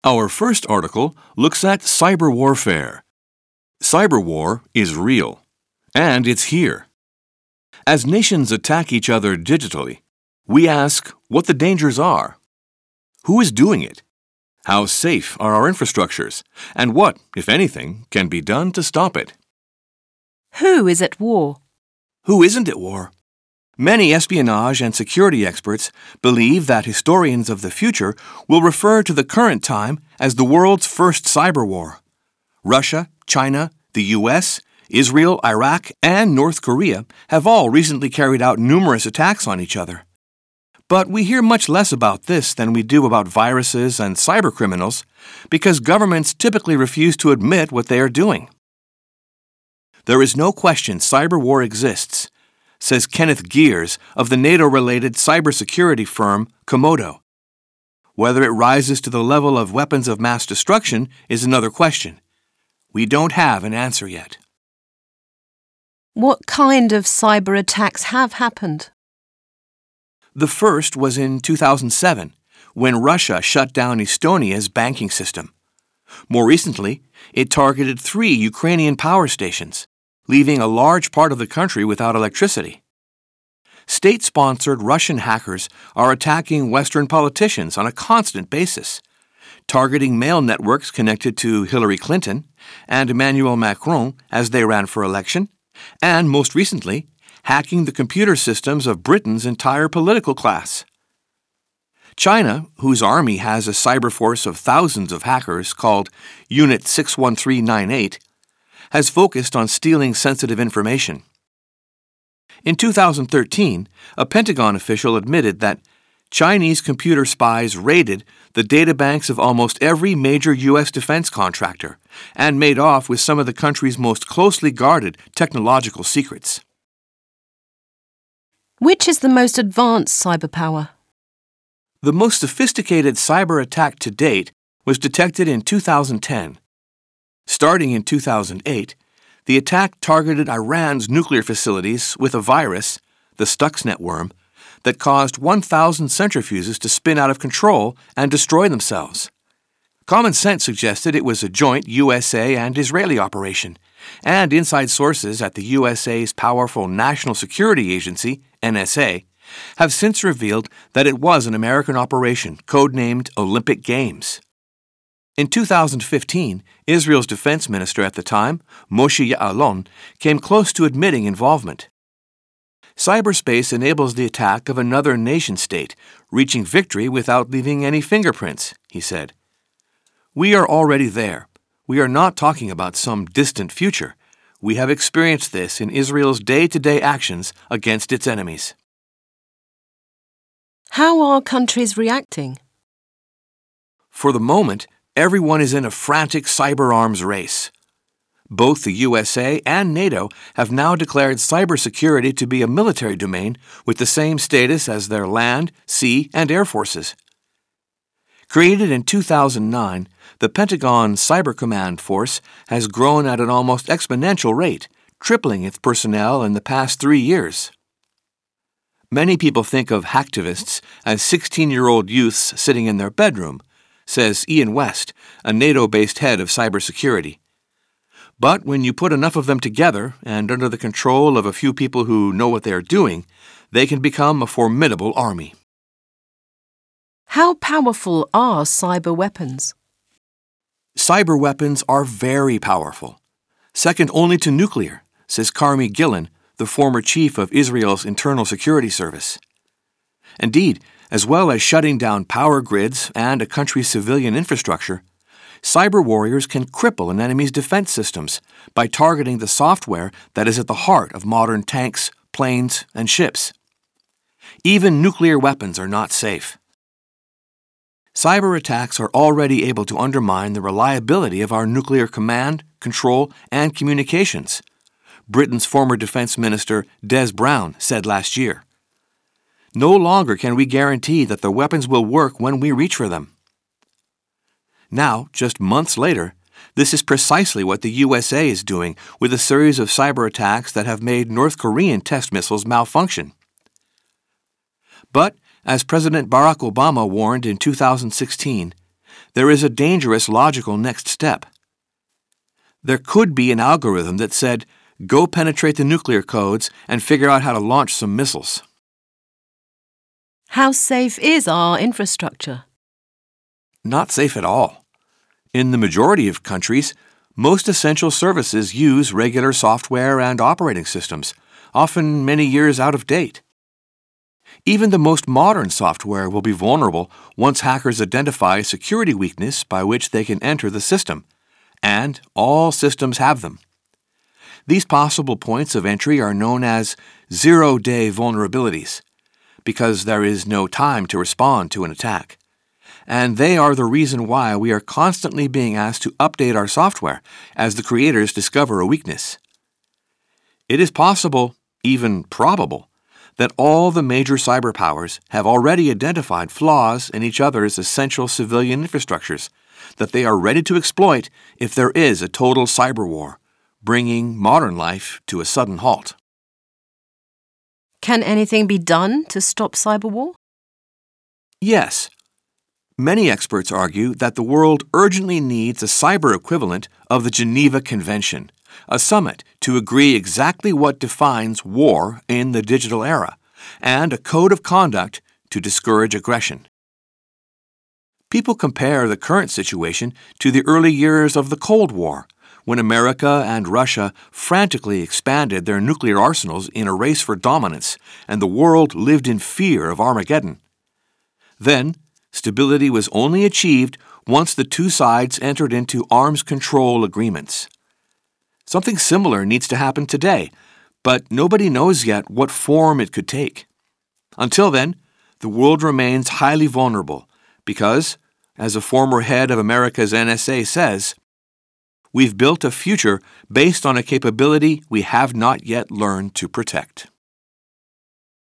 Our first article looks at cyber warfare. Cyber war is real, and it's here. As nations attack each other digitally, we ask what the dangers are. Who is doing it? How safe are our infrastructures? And what, if anything, can be done to stop it? Who is at war? Who isn't at war? Many espionage and security experts believe that historians of the future will refer to the current time as the world's first cyber war. Russia, China, the US, Israel, Iraq, and North Korea have all recently carried out numerous attacks on each other. But we hear much less about this than we do about viruses and cybercriminals because governments typically refuse to admit what they are doing. There is no question cyber war exists, says Kenneth Gears of the NATO-related cybersecurity firm Komodo. Whether it rises to the level of weapons of mass destruction is another question. We don't have an answer yet. What kind of cyber attacks have happened? The first was in 2007, when Russia shut down Estonia's banking system. More recently, it targeted 3 Ukrainian power stations, leaving a large part of the country without electricity. State-sponsored Russian hackers are attacking Western politicians on a constant basis, targeting mail networks connected to Hillary Clinton and Emmanuel Macron as they ran for election, and most recently, hacking the computer systems of Britain's entire political class. China, whose army has a cyber force of thousands of hackers called Unit 61398, has focused on stealing sensitive information. In 2013, a Pentagon official admitted that Chinese computer spies raided the databanks of almost every major U.S. defense contractor and made off with some of the country's most closely guarded technological secrets. Which is the most advanced cyber power? The most sophisticated cyber attack to date was detected in 2010. Starting in 2008, the attack targeted Iran's nuclear facilities with a virus, the Stuxnet worm, that caused 1,000 centrifuges to spin out of control and destroy themselves. Common sense suggested it was a joint USA and Israeli operation, and inside sources at the USA's powerful National Security Agency, NSA, have since revealed that it was an American operation codenamed Olympic Games. In 2015, Israel's defense minister at the time, Moshe Ya'alon, came close to admitting involvement. Cyberspace enables the attack of another nation-state, reaching victory without leaving any fingerprints, he said. We are already there. We are not talking about some distant future. We have experienced this in Israel's day-to-day actions against its enemies. How are countries reacting? For the moment, everyone is in a frantic cyber arms race. Both the USA and NATO have now declared cybersecurity to be a military domain with the same status as their land, sea, and air forces. Created in 2009, the Pentagon Cyber Command Force has grown at an almost exponential rate, tripling its personnel in the past 3 years. Many people think of hacktivists as 16-year-old youths sitting in their bedroom, says Ian West, a NATO-based head of cybersecurity. But when you put enough of them together and under the control of a few people who know what they are doing, they can become a formidable army. How powerful are cyber weapons? Cyber weapons are very powerful, second only to nuclear, says Carmi Gillen, the former chief of Israel's Internal Security Service. Indeed, as well as shutting down power grids and a country's civilian infrastructure, cyber warriors can cripple an enemy's defense systems by targeting the software that is at the heart of modern tanks, planes, and ships. Even nuclear weapons are not safe. Cyber attacks are already able to undermine the reliability of our nuclear command, control, and communications, Britain's former defense minister Des Brown said last year. No longer can we guarantee that the weapons will work when we reach for them. Now, just months later, this is precisely what the USA is doing with a series of cyber attacks that have made North Korean test missiles malfunction. But, as President Barack Obama warned in 2016, there is a dangerous logical next step. There could be an algorithm that said, go penetrate the nuclear codes and figure out how to launch some missiles. How safe is our infrastructure? Not safe at all. In the majority of countries, most essential services use regular software and operating systems, often many years out of date. Even the most modern software will be vulnerable once hackers identify a security weakness by which they can enter the system, and all systems have them. These possible points of entry are known as zero-day vulnerabilities, because there is no time to respond to an attack. And they are the reason why we are constantly being asked to update our software as the creators discover a weakness. It is possible, even probable, that all the major cyber powers have already identified flaws in each other's essential civilian infrastructures that they are ready to exploit if there is a total cyber war, bringing modern life to a sudden halt. Can anything be done to stop cyber war? Yes. Many experts argue that the world urgently needs a cyber equivalent of the Geneva Convention, a summit to agree exactly what defines war in the digital era, and a code of conduct to discourage aggression. People compare the current situation to the early years of the Cold War, when America and Russia frantically expanded their nuclear arsenals in a race for dominance, and the world lived in fear of Armageddon. Then, stability was only achieved once the two sides entered into arms control agreements. Something similar needs to happen today, but nobody knows yet what form it could take. Until then, the world remains highly vulnerable because, as a former head of America's NSA says, we've built a future based on a capability we have not yet learned to protect.